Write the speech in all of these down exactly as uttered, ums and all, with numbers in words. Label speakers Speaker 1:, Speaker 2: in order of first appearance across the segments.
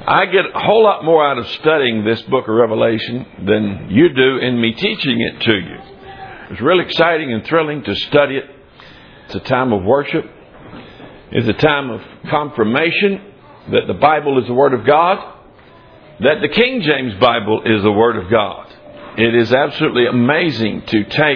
Speaker 1: I get a whole lot more out of studying this book of Revelation than you do in me teaching it to you. It's really exciting and thrilling to study it. It's a time of worship. It's a time of confirmation that the Bible is the Word of God, that the King James Bible is the Word of God. It is absolutely amazing to take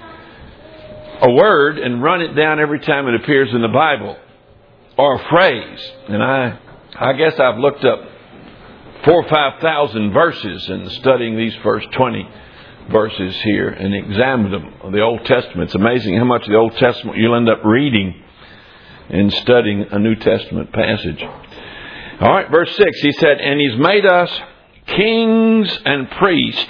Speaker 1: a word and run it down every time it appears in the Bible, or a phrase. And I, I guess I've looked up four or five thousand verses in studying these first twenty verses here and examined them of the Old Testament. It's amazing how much of the Old Testament you'll end up reading in studying a New Testament passage. All right, verse six, he said, "And He's made us kings and priests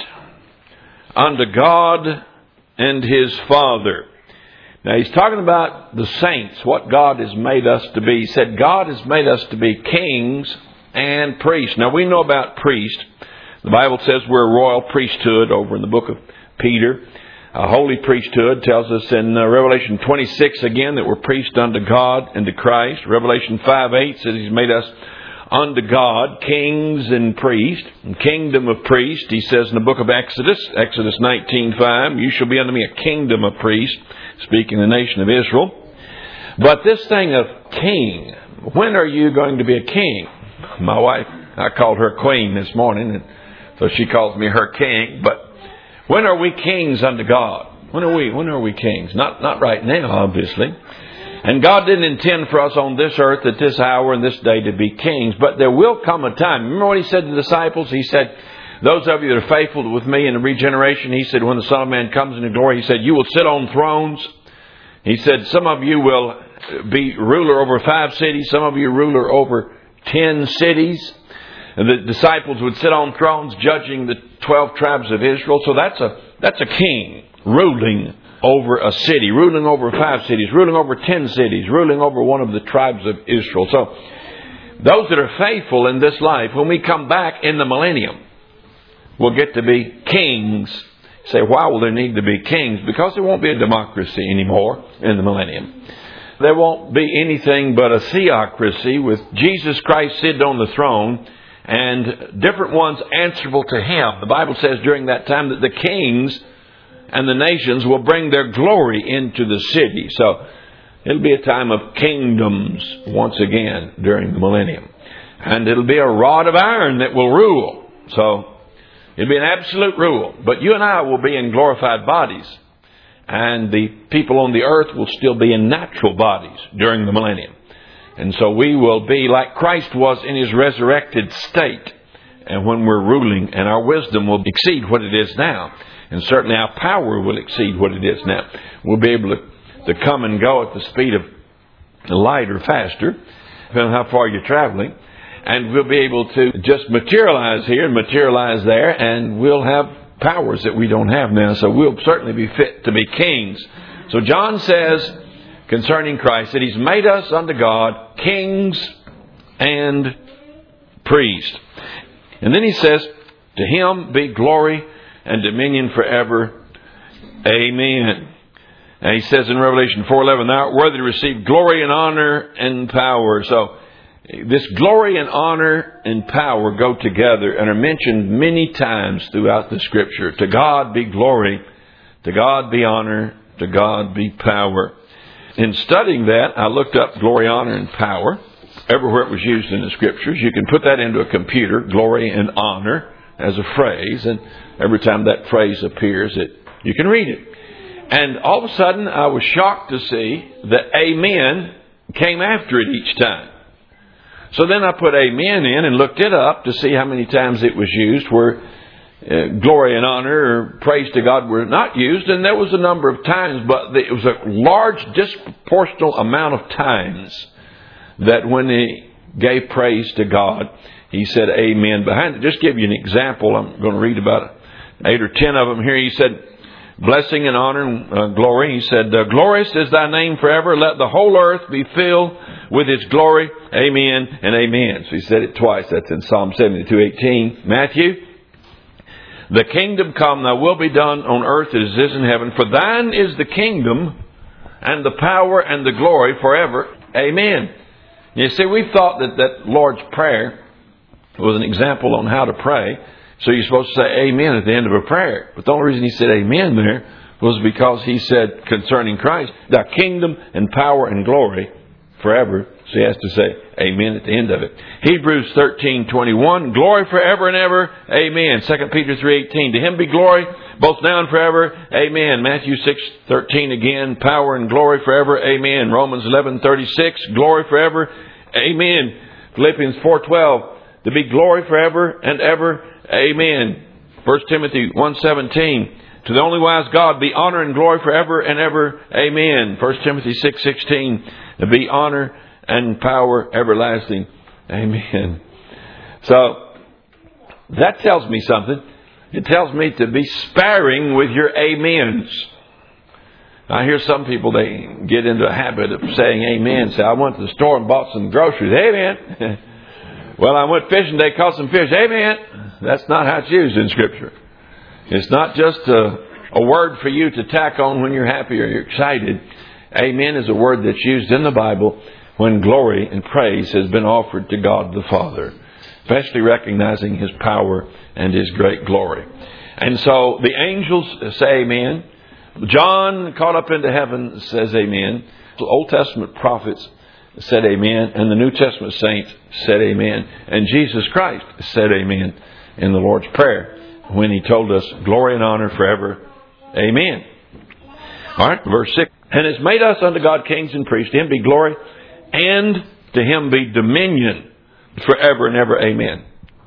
Speaker 1: unto God and His Father." Now he's talking about the saints, what God has made us to be. He said God has made us to be kings and priests. Now we know about priests. The Bible says we're a royal priesthood over in the book of Peter. A holy priesthood tells us in uh, Revelation twenty-six again that we're priests unto God and to Christ. Revelation five eight says He's made us unto God, kings and priests, and kingdom of priests. He says in the book of Exodus, Exodus nineteen five, "You shall be unto me a kingdom of priests," speaking of the nation of Israel. But this thing of king, when are you going to be a king? My wife, I called her queen this morning, and so she calls me her king. But when are we kings unto God? When are we? When are we kings? Not not right now, obviously. And God didn't intend for us on this earth at this hour and this day to be kings. But there will come a time. Remember what He said to the disciples? He said, "Those of you that are faithful with me in the regeneration," He said, "when the Son of Man comes into glory," He said, "you will sit on thrones." He said, "Some of you will be ruler over five cities. Some of you ruler over ten cities." And the disciples would sit on thrones judging the twelve tribes of Israel. So that's a that's a king ruling over a city, ruling over five cities, ruling over ten cities, ruling over one of the tribes of Israel. So those that are faithful in this life, when we come back in the millennium, will get to be kings. You say, why will there need to be kings? Because there won't be a democracy anymore in the millennium. There won't be anything but a theocracy with Jesus Christ sitting on the throne and different ones answerable to Him. The Bible says during that time that the kings and the nations will bring their glory into the city. So it'll be a time of kingdoms once again during the millennium. And it'll be a rod of iron that will rule. So it'll be an absolute rule. But you and I will be in glorified bodies. And the people on the earth will still be in natural bodies during the millennium. And so we will be like Christ was in His resurrected state. And when we're ruling, and our wisdom will exceed what it is now. And certainly our power will exceed what it is now. We'll be able to, to come and go at the speed of light or faster, depending on how far you're traveling. And we'll be able to just materialize here and materialize there, and we'll have powers that we don't have now. So we'll certainly be fit to be kings. So John says concerning Christ that He's made us unto God kings and priests. And then He says, "To Him be glory and dominion forever. Amen." And He says in Revelation four eleven, "Thou art worthy to receive glory and honor and power." So this glory and honor and power go together and are mentioned many times throughout the Scripture. To God be glory, to God be honor, to God be power. In studying that, I looked up glory, honor, and power. Everywhere it was used in the Scriptures. You can put that into a computer, glory and honor, as a phrase, and every time that phrase appears, it you can read it. And all of a sudden, I was shocked to see that amen came after it each time. So then I put amen in and looked it up to see how many times it was used where uh, glory and honor or praise to God were not used. And there was a number of times, but it was a large disproportional amount of times that when He gave praise to God, He said amen behind it. Just give you an example. I'm going to read about eight or ten of them here. He said, blessing and honor and uh, glory. He said, glorious is Thy name forever. Let the whole earth be filled with Its glory. Amen and amen. So He said it twice. That's in Psalm seventy-two eighteen. Matthew, the kingdom come, Thy will be done on earth as it is in heaven. For Thine is the kingdom and the power and the glory forever. Amen. You see, we thought that that Lord's Prayer was an example on how to pray. So you're supposed to say amen at the end of a prayer. But the only reason he said amen there was because he said concerning Christ, thy kingdom and power and glory forever. So he has to say amen at the end of it. Hebrews thirteen twenty-one, glory forever and ever. Amen. Second Peter three eighteen, to him be glory both now and forever. Amen. Matthew six thirteen again, power and glory forever. Amen. Romans eleven thirty-six, glory forever. Amen. Philippians four twelve, to be glory forever and ever. Amen. First Timothy one seventeen, to the only wise God be honor and glory forever and ever. Amen. First Timothy six sixteen, to be honor and power everlasting. Amen. So, that tells me something. It tells me to be sparing with your amens. I hear some people, they get into a habit of saying amen. Say, I went to the store and bought some groceries. Amen. Well, I went fishing, they caught some fish. Amen. That's not how it's used in Scripture. It's not just a, a word for you to tack on when you're happy or you're excited. Amen is a word that's used in the Bible when glory and praise has been offered to God the Father, especially recognizing His power and His great glory. And so the angels say amen. John, caught up into heaven, says amen. The Old Testament prophets said amen. And the New Testament saints said amen. And Jesus Christ said amen in the Lord's Prayer when He told us glory and honor forever. Amen. All right, verse six. And has made us unto God kings and priests. To Him be glory, and to Him be dominion forever and ever. Amen.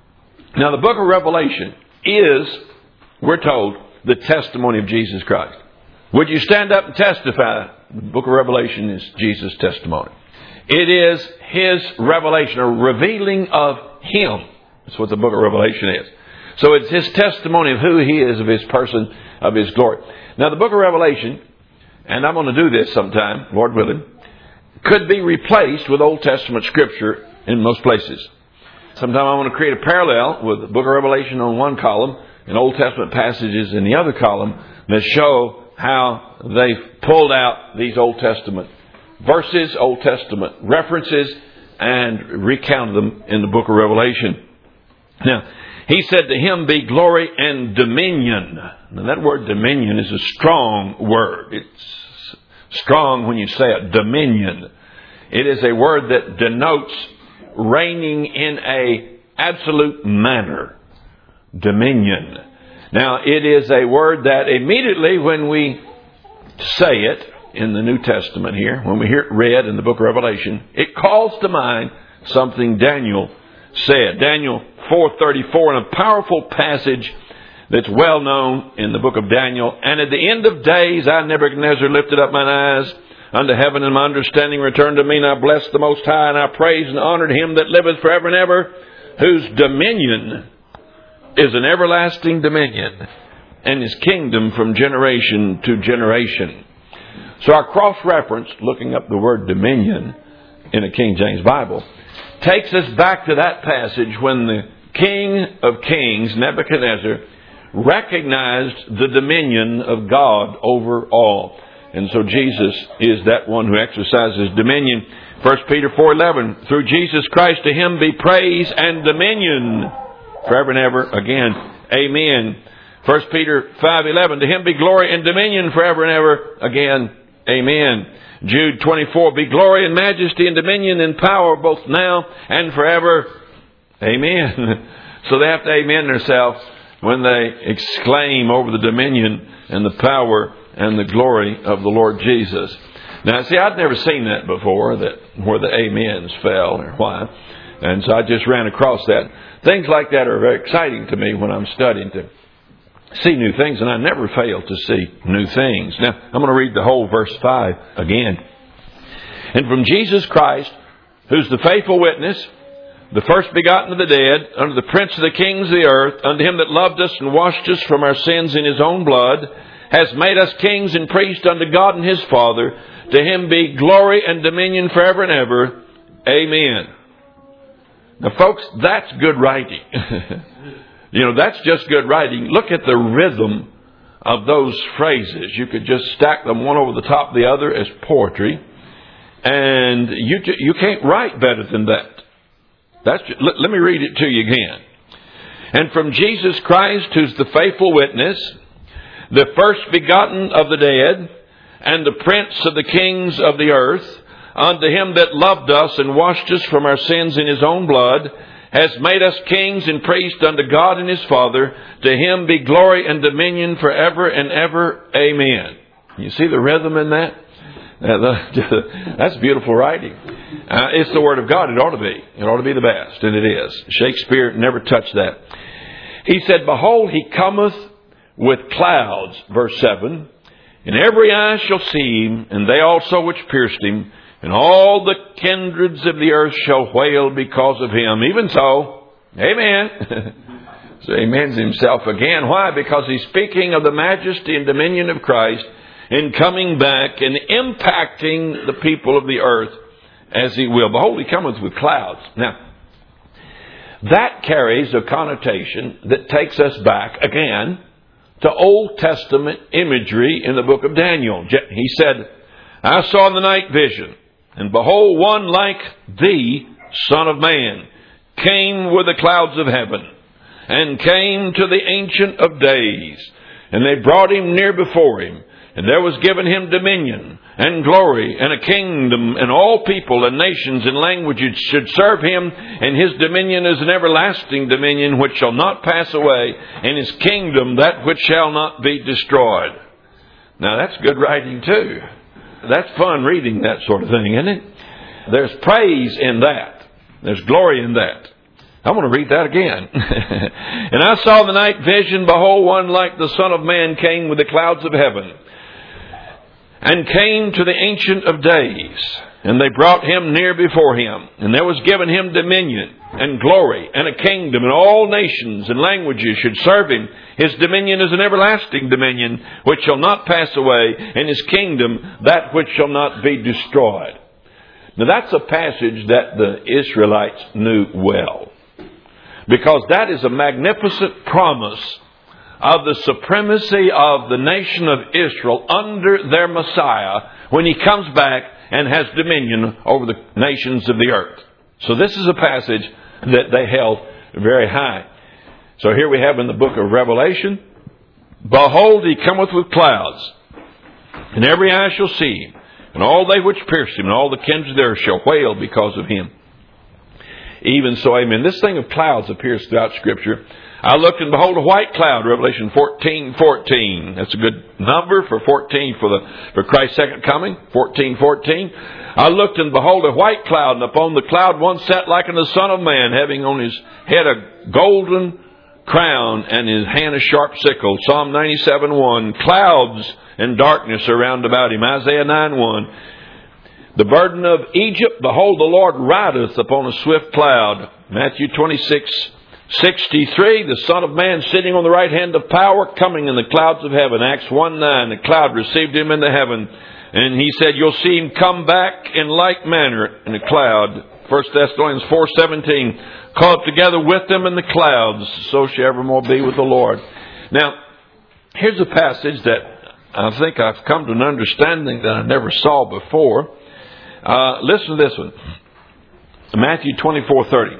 Speaker 1: Now the book of Revelation is, we're told, the testimony of Jesus Christ. Would you stand up and testify? The book of Revelation is Jesus' testimony. It is His revelation, a revealing of Him. That's what the book of Revelation is. So it's His testimony of who He is, of His person, of His glory. Now the book of Revelation, and I'm going to do this sometime, Lord willing, could be replaced with Old Testament Scripture in most places. Sometime I want to create a parallel with the book of Revelation on one column and Old Testament passages in the other column that show how they've pulled out these Old Testament verses, Old Testament references, and recounted them in the book of Revelation. Now, He said to Him be glory and dominion. Now that word dominion is a strong word. It's strong when you say it, dominion. It is a word that denotes reigning in a absolute manner. Dominion. Now it is a word that immediately when we say it in the New Testament here, when we hear it read in the book of Revelation, it calls to mind something Daniel said. Daniel four thirty-four, in a powerful passage that's well known in the book of Daniel. And at the end of days, I, Nebuchadnezzar, lifted up mine eyes unto heaven, and my understanding returned to me, and I blessed the Most High, and I praised and honored Him that liveth forever and ever, whose dominion is an everlasting dominion, and His kingdom from generation to generation. So our cross-reference, looking up the word dominion in a King James Bible, takes us back to that passage when the King of Kings, Nebuchadnezzar, recognized the dominion of God over all. And so Jesus is that one who exercises dominion. First Peter four eleven, through Jesus Christ to Him be praise and dominion forever and ever. Again, amen. First Peter five eleven, to Him be glory and dominion forever and ever. Again, amen. Jude twenty-four, be glory and majesty and dominion and power both now and forever. Amen. So they have to amen themselves when they exclaim over the dominion and the power and the glory of the Lord Jesus. Now, see, I'd never seen that before, that where the amens fell or why. And so I just ran across that. Things like that are very exciting to me when I'm studying to see new things, and I never fail to see new things. Now, I'm going to read the whole verse five again. And from Jesus Christ, who's the faithful witness, the first begotten of the dead, unto the prince of the kings of the earth, unto Him that loved us and washed us from our sins in His own blood, has made us kings and priests unto God and His Father. To Him be glory and dominion forever and ever. Amen. Now, folks, that's good writing. You know, that's just good writing. Look at the rhythm of those phrases. You could just stack them one over the top of the other as poetry. And you you can't write better than that. That's, let, let me read it to you again. And from Jesus Christ, who's the faithful witness, the first begotten of the dead, and the prince of the kings of the earth, unto him that loved us and washed us from our sins in his own blood, has made us kings and priests unto God and his Father. To him be glory and dominion forever and ever. Amen. You see the rhythm in that? That's beautiful writing. Uh, it's the Word of God. It ought to be. It ought to be the best. And it is. Shakespeare never touched that. He said, behold, he cometh with clouds, verse seven, and every eye shall see him, and they also which pierced him, and all the kindreds of the earth shall wail because of him. Even so, amen. So he amens himself again. Why? Because he's speaking of the majesty and dominion of Christ in coming back and impacting the people of the earth as he will. Behold, he cometh with clouds. Now, that carries a connotation that takes us back again to Old Testament imagery in the book of Daniel. He said, I saw in the night vision, and behold, one like thee, Son of Man, came with the clouds of heaven, and came to the Ancient of Days. And they brought him near before him, and there was given him dominion, and glory, and a kingdom, and all people, and nations, and languages should serve him, and his dominion is an everlasting dominion which shall not pass away, and his kingdom that which shall not be destroyed. Now that's good writing too. That's fun reading that sort of thing, isn't it? There's praise in that. There's glory in that. I want to read that again. And I saw in the night vision, behold, one like the Son of Man came with the clouds of heaven, and came to the Ancient of Days. And they brought him near before him. And there was given him dominion and glory and a kingdom, and all nations and languages should serve him. His dominion is an everlasting dominion which shall not pass away, and his kingdom that which shall not be destroyed. Now that's a passage that the Israelites knew well, because that is a magnificent promise of the supremacy of the nation of Israel under their Messiah when he comes back and has dominion over the nations of the earth. So this is a passage that they held very high. So here we have in the book of Revelation, behold, he cometh with clouds, and every eye shall see him, and all they which pierced him, and all the kindreds of the earth shall wail because of him. Even so, amen. This thing of clouds appears throughout Scripture. I looked, and behold, a white cloud, Revelation fourteen fourteen. That's a good number for fourteen for the for Christ's second coming, fourteen fourteen. I looked, and behold, a white cloud, and upon the cloud one sat like unto the Son of Man, having on his head a golden crown, and in his hand a sharp sickle. Psalm ninety-seven one. Clouds and darkness around about him. Isaiah nine one. The burden of Egypt, behold, the Lord rideth upon a swift cloud. Matthew twenty-six sixty-three, the Son of Man sitting on the right hand of power, coming in the clouds of heaven. Acts one nine, the cloud received him into heaven. And he said, you'll see him come back in like manner in a cloud. First Thessalonians four seventeen, caught up together with them in the clouds, so shall evermore be with the Lord. Now, here's a passage that I think I've come to an understanding that I never saw before. Uh, listen to this one. Matthew twenty-four thirty.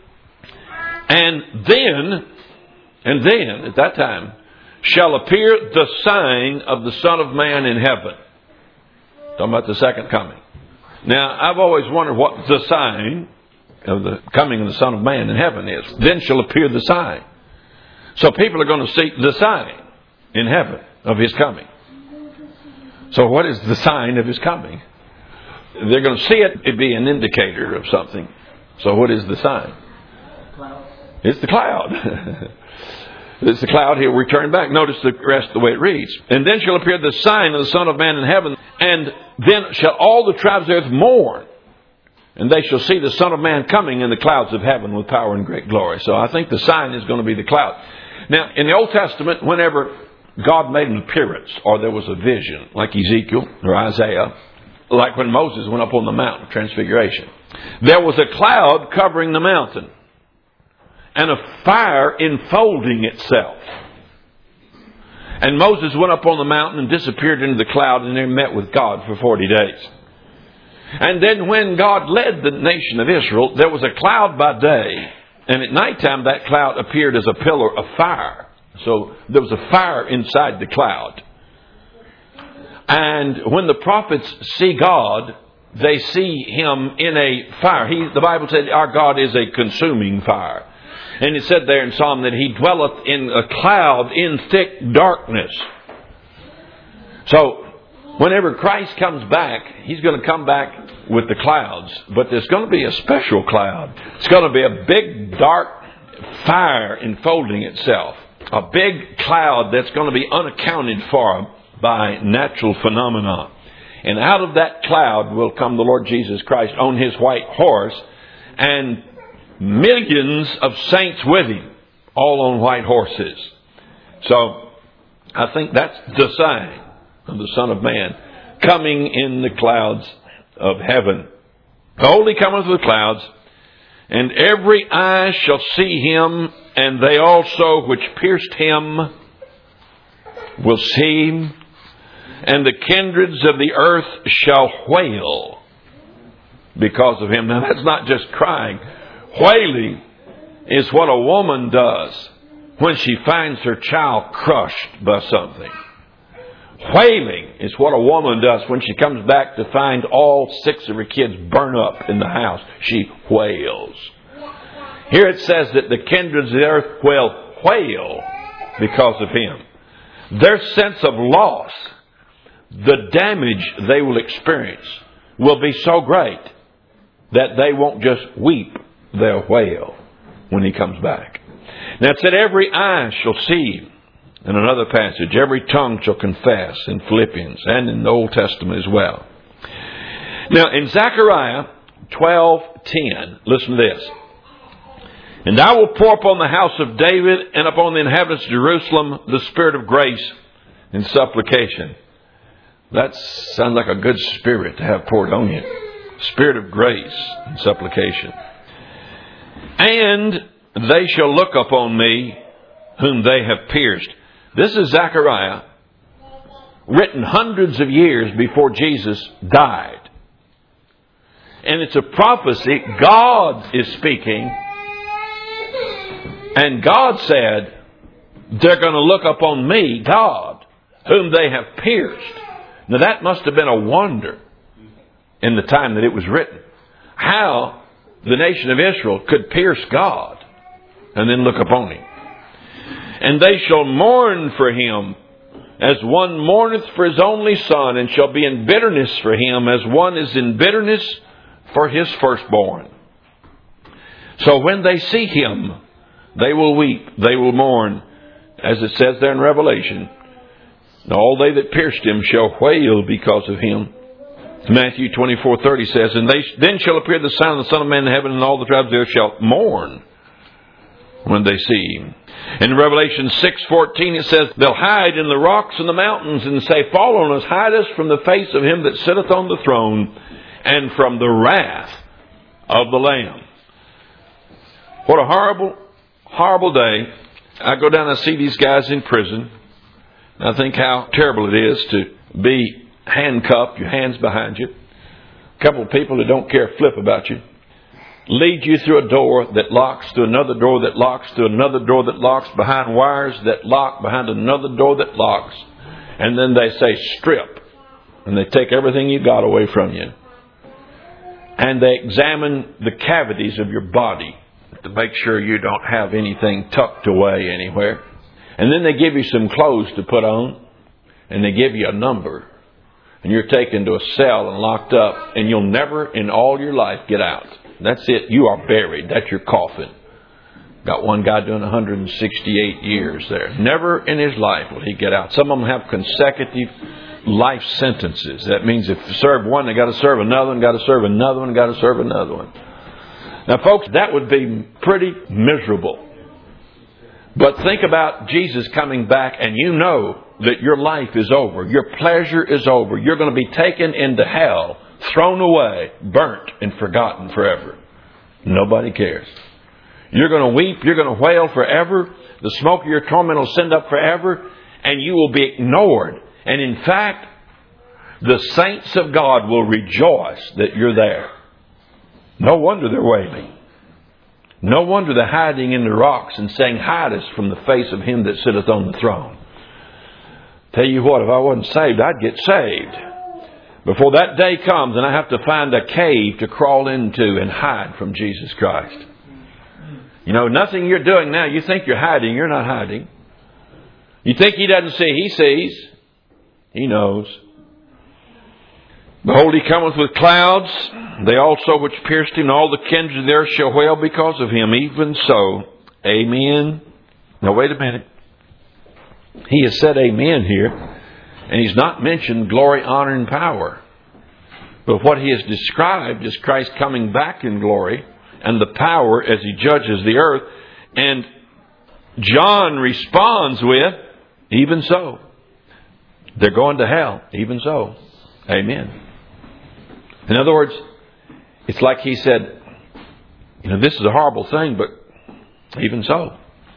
Speaker 1: And then, and then, at that time, shall appear the sign of the Son of Man in heaven. Talking about the second coming. Now, I've always wondered what the sign of the coming of the Son of Man in heaven is. Then shall appear the sign. So people are going to see the sign in heaven of his coming. So what is the sign of his coming? They're going to see it. It'd be an indicator of something. So what is the sign? It's the cloud. It's the cloud. He'll return back. Notice the rest of the way it reads. And then shall appear the sign of the Son of Man in heaven. And then shall all the tribes of the earth mourn. And they shall see the Son of Man coming in the clouds of heaven with power and great glory. So I think the sign is going to be the cloud. Now, in the Old Testament, whenever God made an appearance or there was a vision, like Ezekiel or Isaiah, like when Moses went up on the mountain of Transfiguration, there was a cloud covering the mountain and a fire enfolding itself. And Moses went up on the mountain and disappeared into the cloud, and then met with God for forty days. And then when God led the nation of Israel, there was a cloud by day, and at nighttime that cloud appeared as a pillar of fire. So there was a fire inside the cloud. And when the prophets see God, they see Him in a fire. He, the Bible said our God is a consuming fire. And it said there in Psalm that He dwelleth in a cloud in thick darkness. So whenever Christ comes back, He's going to come back with the clouds. But there's going to be a special cloud. It's going to be a big dark fire enfolding itself. A big cloud that's going to be unaccounted for by natural phenomena. And out of that cloud will come the Lord Jesus Christ on His white horse, and millions of saints with Him, all on white horses. So I think that's the sign of the Son of Man coming in the clouds of heaven. Behold, He cometh with the clouds, and every eye shall see Him, and they also which pierced Him will see Him, and the kindreds of the earth shall wail because of Him. Now that's not just crying. Wailing is what a woman does when she finds her child crushed by something. Wailing is what a woman does when she comes back to find all six of her kids burn up in the house. She wails. Here it says that the kindreds of the earth will wail because of Him. Their sense of loss, the damage they will experience, will be so great that they won't just weep, they'll wail when He comes back. Now it said every eye shall see Him. In another passage, every tongue shall confess, in Philippians and in the Old Testament as well. Now in Zechariah twelve ten, listen to this. And I will pour upon the house of David and upon the inhabitants of Jerusalem the spirit of grace and supplication. That sounds like a good spirit to have poured on you. Spirit of grace and supplication. And they shall look upon me whom they have pierced. This is Zechariah, written hundreds of years before Jesus died. And it's a prophecy. God is speaking. And God said, they're going to look upon me, God, whom they have pierced. Now that must have been a wonder in the time that it was written. How the nation of Israel could pierce God and then look upon Him. And they shall mourn for Him as one mourneth for his only son, and shall be in bitterness for him as one is in bitterness for his firstborn. So when they see Him, they will weep, they will mourn, as it says there in Revelation. All they that pierced Him shall wail because of Him. Matthew twenty-four thirty says, and they then shall appear the sign of the Son of Man in heaven, and all the tribes of the earth shall mourn when they see Him. In Revelation six fourteen it says, they'll hide in the rocks and the mountains, and say, fall on us, hide us from the face of Him that sitteth on the throne, and from the wrath of the Lamb. What a horrible, horrible day. I go down and see these guys in prison. I think how terrible it is to be handcuffed, your hands behind you. A couple of people that don't care a flip about you lead you through a door that locks, to another door that locks, to another door that locks, behind wires that lock, behind another door that locks. And then they say, strip. And they take everything you got away from you. And they examine the cavities of your body to make sure you don't have anything tucked away anywhere. And then they give you some clothes to put on. And they give you a number. And you're taken to a cell and locked up. And you'll never in all your life get out. That's it. You are buried. That's your coffin. Got one guy doing one hundred sixty-eight years there. Never in his life will he get out. Some of them have consecutive life sentences. That means if you serve one, they got to serve another one, got to serve another one, got to serve another one. Now, folks, that would be pretty miserable. But think about Jesus coming back, and you know that your life is over. Your pleasure is over. You're going to be taken into hell, thrown away, burnt, and forgotten forever. Nobody cares. You're going to weep. You're going to wail forever. The smoke of your torment will send up forever. And you will be ignored. And in fact, The saints of God will rejoice that you're there. No wonder they're wailing. No wonder they're hiding in the rocks and saying, hide us from the face of Him that sitteth on the throne. Tell you what, if I wasn't saved, I'd get saved. Before that day comes and I have to find a cave to crawl into and hide from Jesus Christ. You know, nothing you're doing now, you think you're hiding, you're not hiding. You think He doesn't see, He sees. He knows. Behold, He cometh with clouds. They also which pierced Him, and all the kindred there shall wail because of Him. Even so, amen. Now wait a minute. He has said amen here, and He's not mentioned glory, honor, and power. But what He has described is Christ coming back in glory and the power as He judges the earth. And John responds with, even so. They're going to hell. Even so. Amen. In other words, it's like he said, you know, this is a horrible thing, but even so.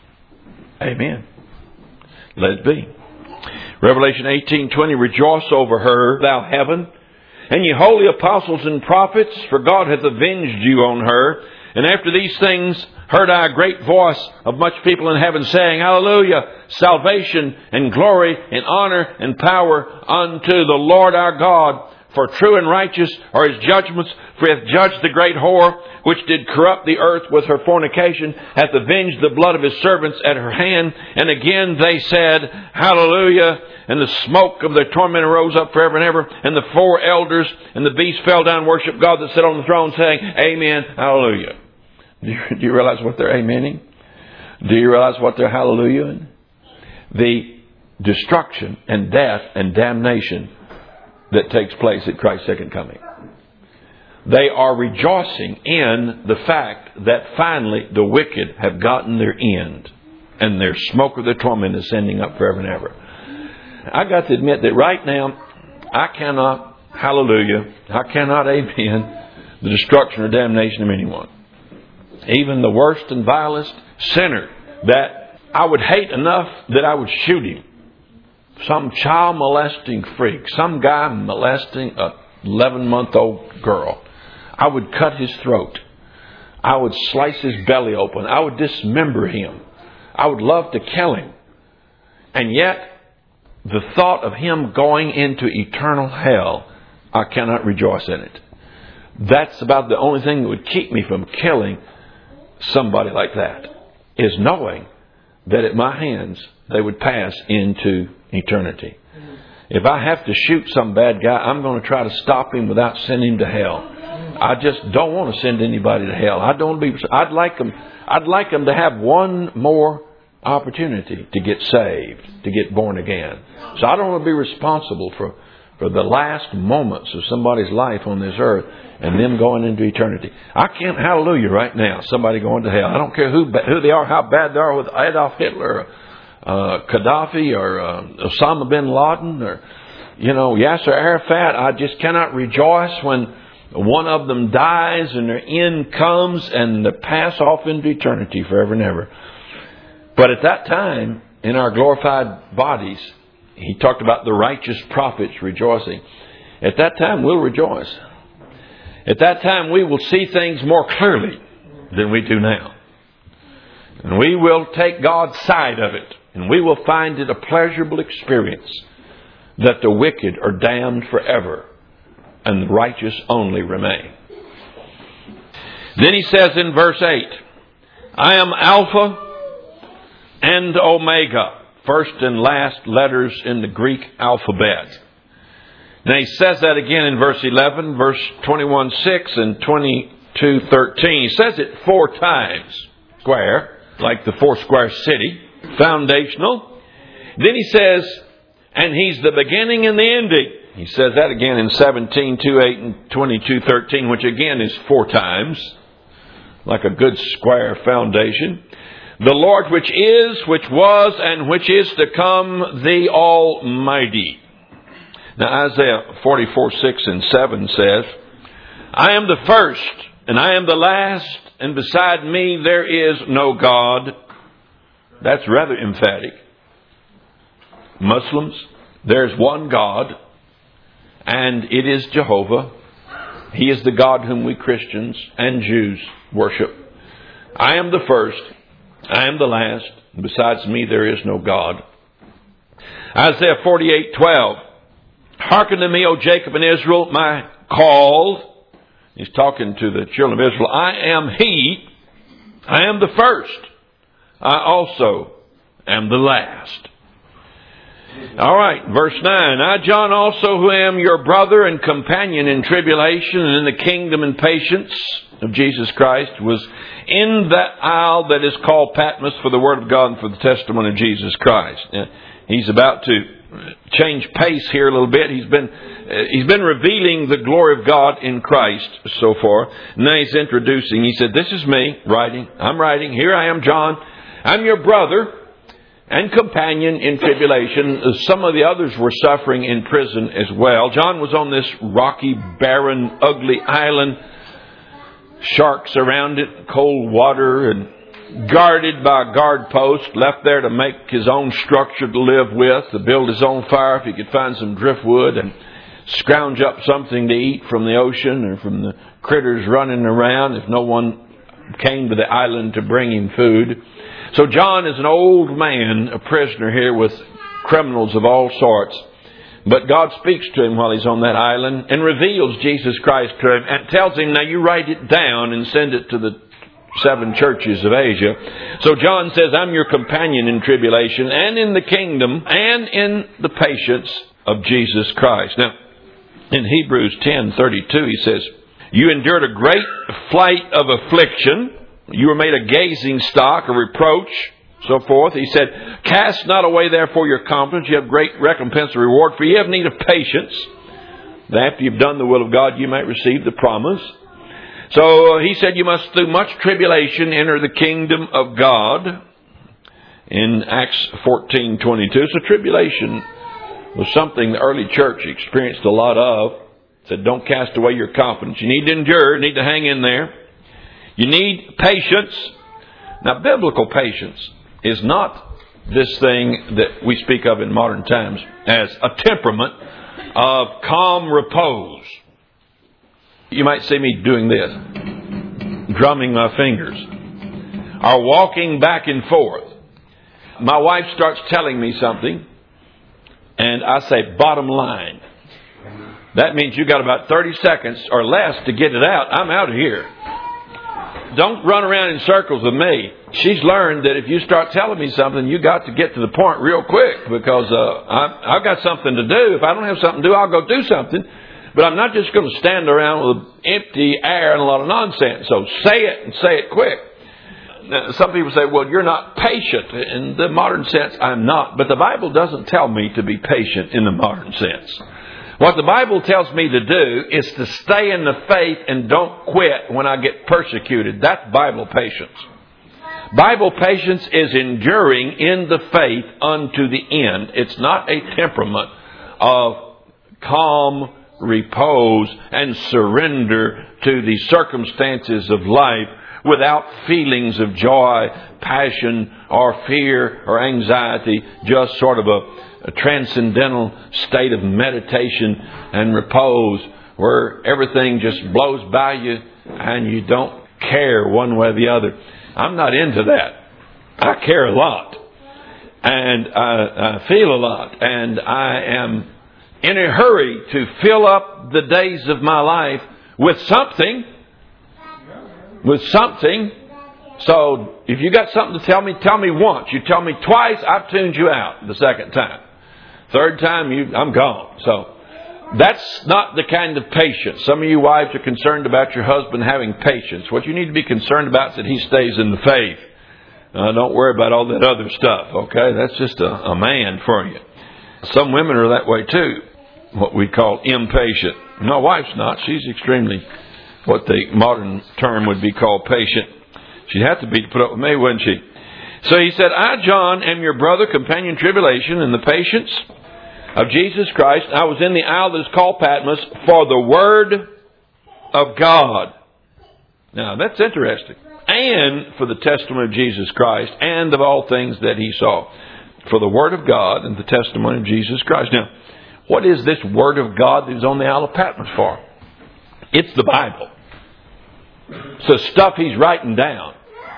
Speaker 1: Amen. Let it be. Revelation eighteen twenty, rejoice over her, thou heaven, and ye holy apostles and prophets, for God hath avenged you on her. And after these things heard I a great voice of much people in heaven saying, Hallelujah! Salvation and glory and honor and power unto the Lord our God. For true and righteous are His judgments, for He hath judged the great whore, which did corrupt the earth with her fornication, hath avenged the blood of His servants at her hand. And again they said, Hallelujah! And the smoke of their torment rose up forever and ever. And the four elders and the beast fell down and worshiped God that sat on the throne, saying, Amen, Hallelujah. Do you, do you realize what they're amening? Do you realize what they're hallelujahing? The destruction and death and damnation that takes place at Christ's second coming. They are rejoicing in the fact that finally the wicked have gotten their end, and their smoke of their torment is ascending up forever and ever. I got to admit that right now I cannot hallelujah, I cannot amen the destruction or damnation of anyone. Even the worst and vilest sinner that I would hate enough that I would shoot him. Some child molesting freak. Some guy molesting a eleven month old girl. I would cut his throat. I would slice his belly open. I would dismember him. I would love to kill him. And yet, the thought of him going into eternal hell, I cannot rejoice in it. That's about the only thing that would keep me from killing somebody like that, is knowing that at my hands they would pass into eternity. If I have to shoot some bad guy, I'm going to try to stop him without sending him to hell. I just don't want to send anybody to hell. I don't be. I'd like them. I'd like them to have one more opportunity to get saved, to get born again. So I don't want to be responsible for for the last moments of somebody's life on this earth and them going into eternity. I can't hallelujah right now somebody going to hell. I don't care who who they are, how bad they are, with Adolf Hitler, uh, Gaddafi, or uh, Osama bin Laden, or you know Yasser Arafat. I just cannot rejoice when one of them dies and their end comes and they pass off into eternity forever and ever. But at that time, in our glorified bodies, he talked about the righteous prophets rejoicing. At that time, we'll rejoice. At that time, we will see things more clearly than we do now. And we will take God's side of it. And we will find it a pleasurable experience that the wicked are damned forever and the righteous only remain. Then he says in verse eight, I am Alpha and Omega. First and last letters in the Greek alphabet. Now he says that again in verse eleven, verse twenty-one six, and twenty-two thirteen. He says it four times. Square, like the four square city. Foundational. Then he says, and He's the beginning and the ending. He says that again in seventeen, two, eight, and twenty-two thirteen, which again is four times. Like a good square foundation. The Lord which is, which was, and which is to come, the Almighty. Now Isaiah forty-four, six and seven says, I am the first, and I am the last, and beside me there is no God. That's rather emphatic. Muslims, there's one God, and it is Jehovah. He is the God whom we Christians and Jews worship. I am the first. I am the last. Besides me there is no God. Isaiah forty-eight twelve. Hearken to me, O Jacob and Israel, my called. He's talking to the children of Israel. I am He. I am the first. I also am the last. All right, verse nine. I, John, also, who am your brother and companion in tribulation and in the kingdom and patience of Jesus Christ, was in that isle that is called Patmos for the word of God and for the testimony of Jesus Christ. Now, he's about to change pace here a little bit. He's been uh, he's been revealing the glory of God in Christ so far. Now he's introducing. He said, "This is me writing. I'm writing. Here I am, John. I'm your brother and companion in tribulation." Some of the others were suffering in prison as well. John was on this rocky, barren, ugly island. Sharks around it, cold water, and guarded by a guard post, left there to make his own structure to live with, to build his own fire if he could find some driftwood and scrounge up something to eat from the ocean or from the critters running around if no one came to the island to bring him food. So John is an old man, a prisoner here with criminals of all sorts. But God speaks to him while he's on that island and reveals Jesus Christ to him and tells him, now you write it down and send it to the seven churches of Asia. So John says, I'm your companion in tribulation and in the kingdom and in the patience of Jesus Christ. Now, in Hebrews ten thirty-two, he says, you endured a great flight of affliction. You were made a gazing stock, a reproach, so forth. He said, cast not away therefore your confidence. You have great recompense and reward, for you have need of patience, that after you've done the will of God, you might receive the promise. So uh, he said, you must through much tribulation enter the kingdom of God in Acts fourteen twenty-two. So tribulation was something the early church experienced a lot of. It said, don't cast away your confidence. You need to endure, you need to hang in there. You need patience. Now, biblical patience is not this thing that we speak of in modern times as a temperament of calm repose. You might see me doing this, drumming my fingers, or walking back and forth. My wife starts telling me something, and I say, bottom line. That means you got about thirty seconds or less to get it out. I'm out of here. Don't run around in circles with me. She's learned that if you start telling me something, you got to get to the point real quick, because uh, I, I've got something to do. If I don't have something to do, I'll go do something. But I'm not just going to stand around with empty air and a lot of nonsense. So say it and say it quick. Now, some people say, well, you're not patient. In the modern sense, I'm not. But the Bible doesn't tell me to be patient in the modern sense. What the Bible tells me to do is to stay in the faith and don't quit when I get persecuted. That's Bible patience. Bible patience is enduring in the faith unto the end. It's not a temperament of calm repose and surrender to the circumstances of life without feelings of joy, passion, or fear, or anxiety. Just sort of a, a transcendental state of meditation and repose where everything just blows by you and you don't care one way or the other. I'm not into that. I care a lot. And I, I feel a lot. And I am in a hurry to fill up the days of my life with something. With something. So if you got something to tell me, tell me once. You tell me twice, I've tuned you out the second time. Third time, you, I'm gone. So that's not the kind of patience. Some of you wives are concerned about your husband having patience. What you need to be concerned about is that he stays in the faith. Uh, don't worry about all that other stuff, okay? That's just a, a man for you. Some women are that way too. What we call impatient. My wife's not. She's extremely, what the modern term would be called, patient. She'd have to be to put up with me, wouldn't she? So he said, I, John, am your brother, companion tribulation, and the patience of Jesus Christ. I was in the isle that is called Patmos for the word of God. Now, that's interesting. And for the testimony of Jesus Christ, and of all things that he saw. For the word of God and the testimony of Jesus Christ. Now, What is this Word of God that is on the Isle of Patmos for? It's the Bible. It's the stuff he's writing down.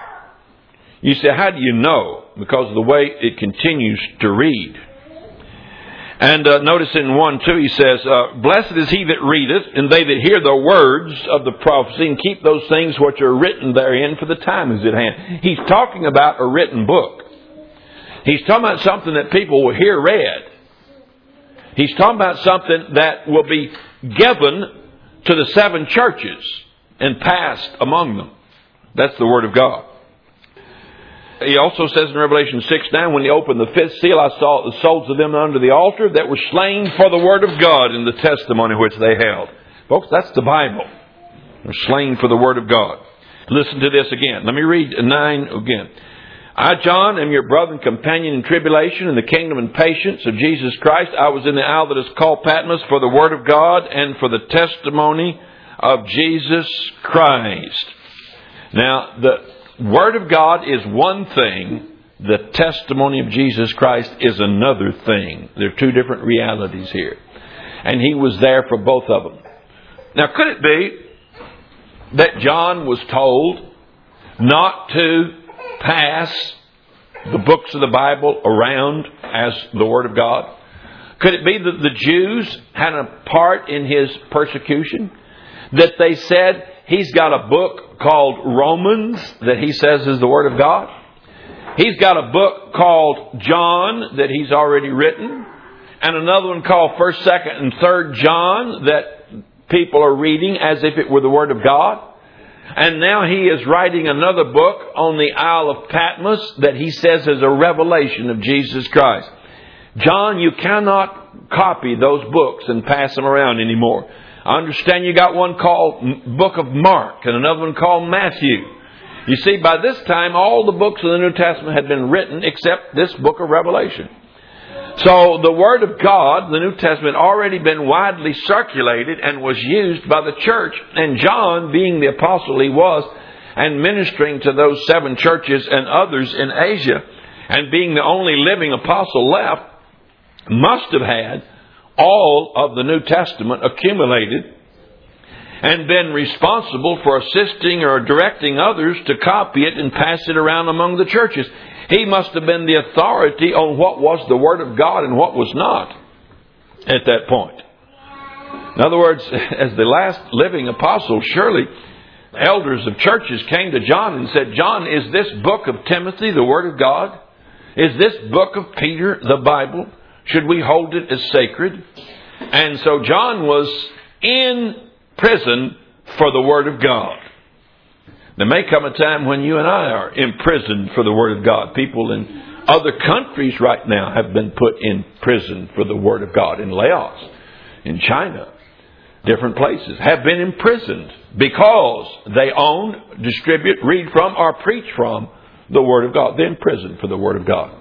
Speaker 1: You say, how do you know? Because of the way it continues to read. And uh, notice in one two he says, uh, blessed is he that readeth, and they that hear the words of the prophecy, and keep those things which are written therein, for the time is at hand. He's talking about a written book. He's talking about something that people will hear read. He's talking about something that will be given to the seven churches and passed among them. That's the Word of God. He also says in Revelation six nine, when he opened the fifth seal, I saw the souls of them under the altar that were slain for the Word of God and the testimony which they held. Folks, that's the Bible. They're slain for the Word of God. Listen to this again. Let me read nine again. I, John, am your brother and companion in tribulation in the kingdom and patience of Jesus Christ. I was in the isle that is called Patmos for the Word of God and for the testimony of Jesus Christ. Now, the Word of God is one thing. The testimony of Jesus Christ is another thing. There are two different realities here. And he was there for both of them. Now, could it be that John was told not to pass the books of the Bible around as the Word of God? Could it be that the Jews had a part in his persecution? That they said he's got a book called Romans that he says is the Word of God. He's got a book called John that he's already written. And another one called first, second, and third John that people are reading as if it were the Word of God. And now he is writing another book on the Isle of Patmos that he says is a revelation of Jesus Christ. John, you cannot copy those books and pass them around anymore. I understand you got one called Book of Mark and another one called Matthew. You see, by this time, all the books of the New Testament had been written except this book of Revelation. So the Word of God, the New Testament, had already been widely circulated and was used by the church. And John, being the apostle he was, and ministering to those seven churches and others in Asia, and being the only living apostle left, must have had all of the New Testament accumulated and been responsible for assisting or directing others to copy it and pass it around among the churches. He must have been the authority on what was the Word of God and what was not at that point. In other words, as the last living apostle, surely elders of churches came to John and said, John, is this book of Timothy the Word of God? Is this book of Peter the Bible? Should we hold it as sacred? And so John was in prison for the Word of God. There may come a time when you and I are imprisoned for the Word of God. People in other countries right now have been put in prison for the Word of God. In Laos, in China, different places have been imprisoned because they own, distribute, read from, or preach from the Word of God. They're in prison for the Word of God.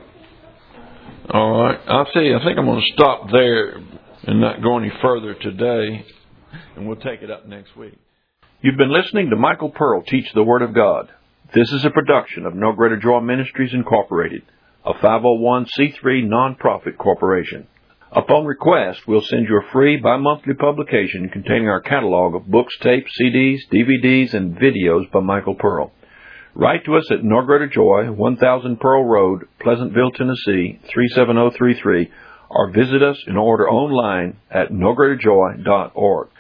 Speaker 1: All right. I'll tell you, I think I'm going to stop there and not go any further today. And we'll take it up next week. You've been listening to Michael Pearl teach the Word of God. This is a production of No Greater Joy Ministries, Incorporated, a five oh one c three non-profit corporation. Upon request, we'll send you a free bi-monthly publication containing our catalog of books, tapes, C Ds, D V Ds, and videos by Michael Pearl. Write to us at No Greater Joy, one thousand Pearl Road, Pleasantville, Tennessee, three seven zero three three, or visit us in order online at no greater joy dot org.